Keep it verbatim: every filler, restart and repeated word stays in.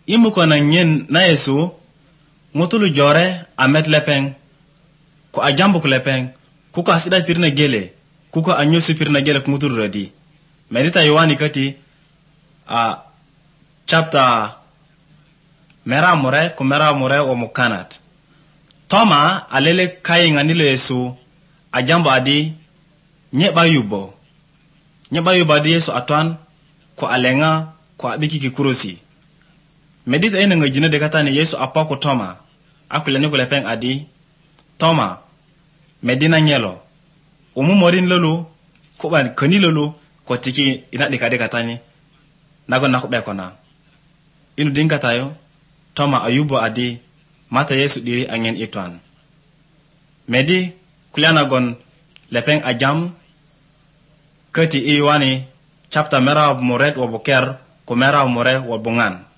imu ko na nyen na Yesu ngutulu jore amet lepeng ko ajambu ko lepeng kuko asida pirna gele kuko anyosu pirna gele ngutulu radi medita Yohani kati a uh, chapter mera mure ko mera mure o mukanat Toma alele kai nganilo Yesu ajambo adi nyeba yubo nyeba yubo adi Yesu atwan ko alenga ko abiki kikurusi medita ina ngajina de katani Yesu apako Toma akulani ko lepeng adi Toma medina nyelo umu morin lolu ko ban kani lolu ko tiki ina de kade katani nago na ko be kona inu dinga tayo Toma ayubo adi mata Yesu diri angen itwan medi kuliana gon lepeng ajam kati iwani chapter mera muret wa boker ko mera mure wa bungan